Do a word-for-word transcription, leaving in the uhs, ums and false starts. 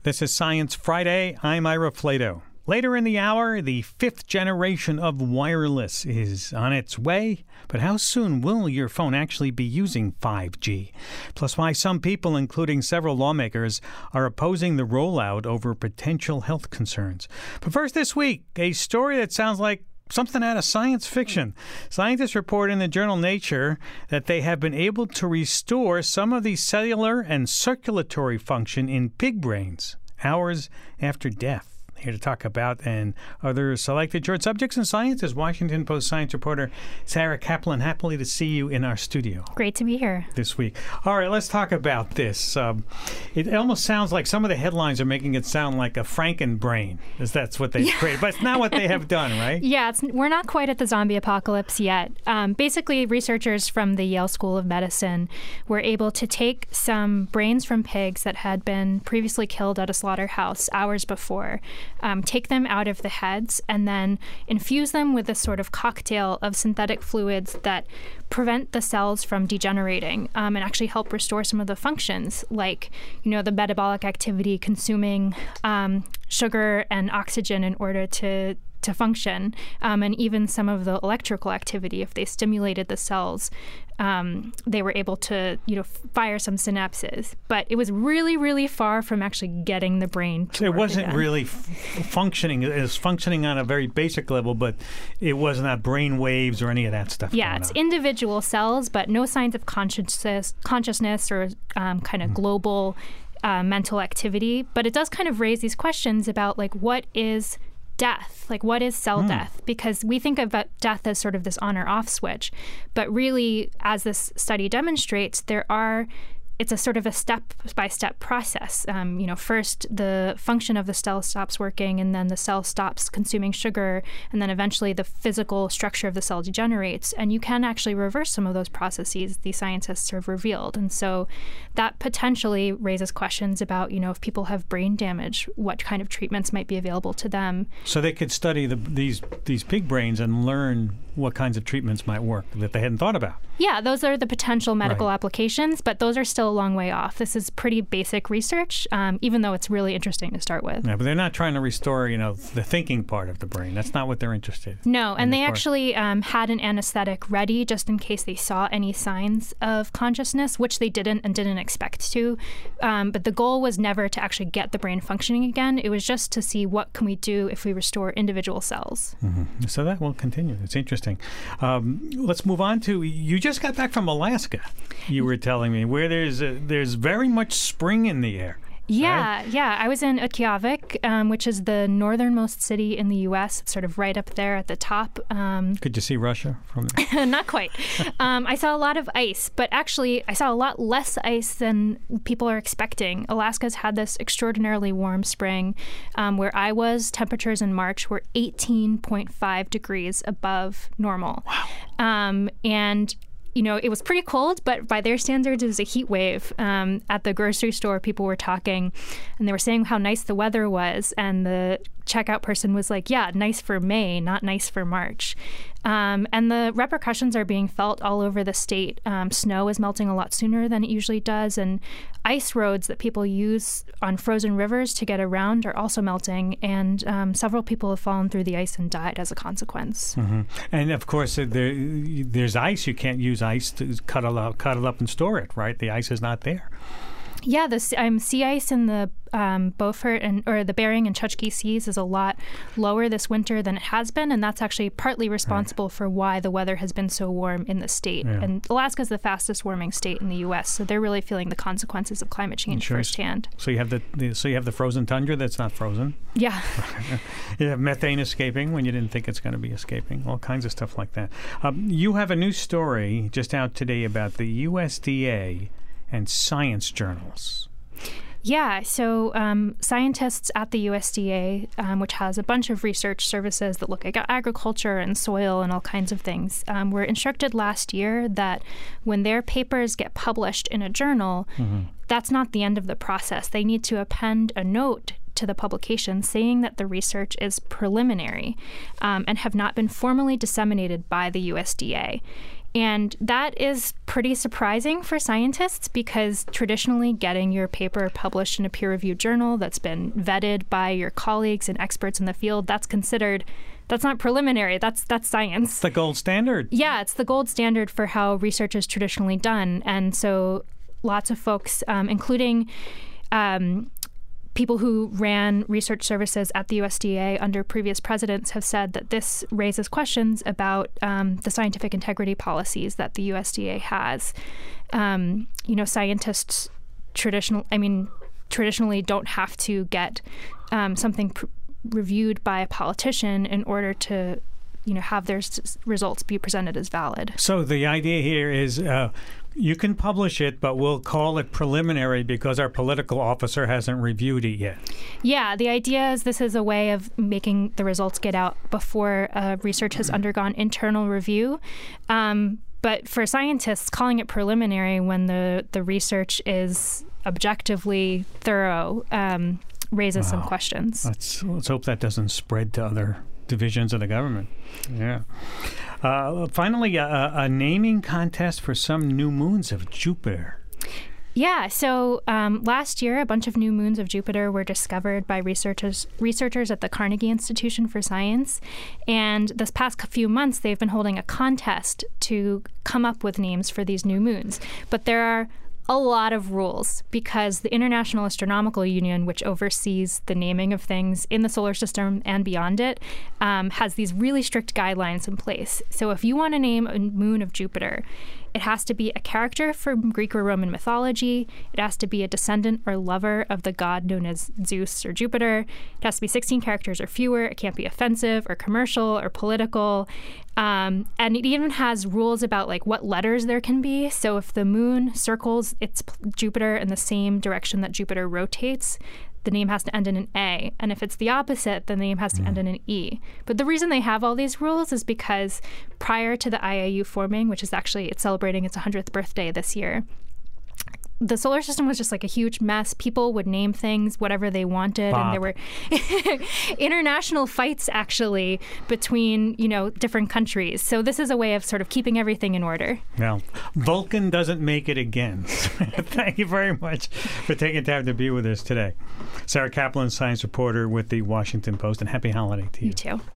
This is Science Friday. I'm Ira Flato. Later in the hour, the fifth generation of wireless is on its way. But how soon will your phone actually be using five G? Plus why some people, including several lawmakers, are opposing the rollout over potential health concerns. But first this week, a story that sounds like something out of science fiction. Scientists report in the journal Nature that they have been able to restore some of the cellular and circulatory function in pig brains hours after death. Here to talk about and other selected short subjects in science is Washington Post science reporter Sarah Kaplan. Happily to see you in our studio. Great to be here. This week. All right, let's talk about this. Um, it almost sounds like some of the headlines are making it sound like a Frankenbrain, as that's what they've yeah. created. But it's not what they have done, right? Yeah, it's, we're not quite at the zombie apocalypse yet. Um, basically, researchers from the Yale School of Medicine were able to take some brains from pigs that had been previously killed at a slaughterhouse hours before, Um, take them out of the heads, and then infuse them with this sort of cocktail of synthetic fluids that prevent the cells from degenerating um, and actually help restore some of the functions, like, you know, the metabolic activity, consuming um, sugar and oxygen in order to to function, um, and even some of the electrical activity. If they stimulated the cells, um, they were able to, you know, fire some synapses. But it was really, really far from actually getting the brain to so work it wasn't again. really f- functioning. It was functioning on a very basic level, but it was not brain waves or any of that stuff. Yeah, it's on. individual cells, but no signs of consciousness, consciousness or um, kind of mm. global uh, mental activity. But it does kind of raise these questions about, like, what is death? Like, what is cell mm. death? Because we think of death as sort of this on or off switch. But really, as this study demonstrates, there are it's a sort of a step-by-step process. Um, you know, first the function of the cell stops working, and then the cell stops consuming sugar, and then eventually the physical structure of the cell degenerates. And you can actually reverse some of those processes, the scientists have revealed. And so that potentially raises questions about, you know, if people have brain damage, what kind of treatments might be available to them. So they could study the, these these pig brains and learn what kinds of treatments might work that they hadn't thought about. Yeah, those are the potential medical right. applications, but those are still a long way off. This is pretty basic research, um, even though it's really interesting to start with. Yeah, but they're not trying to restore, you know, the thinking part of the brain. That's not what they're interested in. No, and they part. actually um, had an anesthetic ready just in case they saw any signs of consciousness, which they didn't and didn't expect to. Um, but the goal was never to actually get the brain functioning again. It was just to see what can we do if we restore individual cells. Mm-hmm. So that will continue. It's interesting. Um, let's move on to, you just got back from Alaska, you were telling me, where there's a, there's very much spring in the air. Yeah, right? yeah. I was in Utqiagvik, um, which is the northernmost city in the U S. It's sort of right up there at the top. Um, Could you see Russia from there? Not quite. um, I saw a lot of ice, but actually I saw a lot less ice than people are expecting. Alaska's had this extraordinarily warm spring. Um, where I was, temperatures in March were eighteen point five degrees above normal. Wow. Um, and You know, it was pretty cold, but by their standards, it was a heat wave. Um, at the grocery store, people were talking, and they were saying how nice the weather was. And the checkout person was like, yeah, nice for May, not nice for March. Um, and the repercussions are being felt all over the state. Um, snow is melting a lot sooner than it usually does. And ice roads that people use on frozen rivers to get around are also melting. And um, several people have fallen through the ice and died as a consequence. Mm-hmm. And of course, uh, there, there's ice. You can't use ice to cut it up, cut it up and store it, right? The ice is not there. Yeah, the um, sea ice in the um, Beaufort and or the Bering and Chukchi seas is a lot lower this winter than it has been, and that's actually partly responsible right. for why the weather has been so warm in the state. Yeah. And Alaska is the fastest warming state in the U S, so they're really feeling the consequences of climate change sure. firsthand. So you have the, the so you have the frozen tundra that's not frozen. Yeah. You have methane escaping when you didn't think it's going to be escaping. All kinds of stuff like that. Um, you have a new story just out today about the U S D A and science journals. Yeah, so um, scientists at the U S D A, um, which has a bunch of research services that look at agriculture and soil and all kinds of things, um, were instructed last year that when their papers get published in a journal, mm-hmm. that's not the end of the process. They need to append a note to the publication saying that the research is preliminary um, and have not been formally disseminated by the U S D A. And that is pretty surprising for scientists because traditionally getting your paper published in a peer-reviewed journal that's been vetted by your colleagues and experts in the field, that's considered, that's not preliminary, that's that's science. It's the gold standard. Yeah, it's the gold standard for how research is traditionally done. And so lots of folks, um, including um, people who ran research services at the U S D A under previous presidents, have said that this raises questions about um, the scientific integrity policies that the U S D A has. Um, you know, scientists traditional, I mean, traditionally don't have to get um, something pr- reviewed by a politician in order to, you know, have their s- results be presented as valid. So the idea here is uh, you can publish it, but we'll call it preliminary because our political officer hasn't reviewed it yet. Yeah, the idea is this is a way of making the results get out before uh, research has undergone internal review. Um, but for scientists, calling it preliminary when the, the research is objectively thorough um, raises wow. some questions. Let's, let's hope that doesn't spread to other divisions of the government. Yeah. Uh, finally, a, a naming contest for some new moons of Jupiter. Yeah, so um, last year, a bunch of new moons of Jupiter were discovered by researchers researchers at the Carnegie Institution for Science. And this past few months, they've been holding a contest to come up with names for these new moons. But there are a lot of rules because the International Astronomical Union, which oversees the naming of things in the solar system and beyond it, um, has these really strict guidelines in place. So if you want to name a moon of Jupiter, it has to be a character from Greek or Roman mythology. It has to be a descendant or lover of the god known as Zeus or Jupiter. It has to be sixteen characters or fewer. It can't be offensive or commercial or political. Um, and it even has rules about like what letters there can be. So if the moon circles its Jupiter in the same direction that Jupiter rotates, the name has to end in an A. And if it's the opposite, the name has to mm. end in an E. But the reason they have all these rules is because prior to the I A U forming, which is actually, it's celebrating its one hundredth birthday this year, the solar system was just like a huge mess. People would name things whatever they wanted. Bob. And there were international fights, actually, between, you know, different countries. So this is a way of sort of keeping everything in order. Well, Vulcan doesn't make it again. Thank you very much for taking time to be with us today. Sarah Kaplan, science reporter with the Washington Post, and happy holiday to you. You too.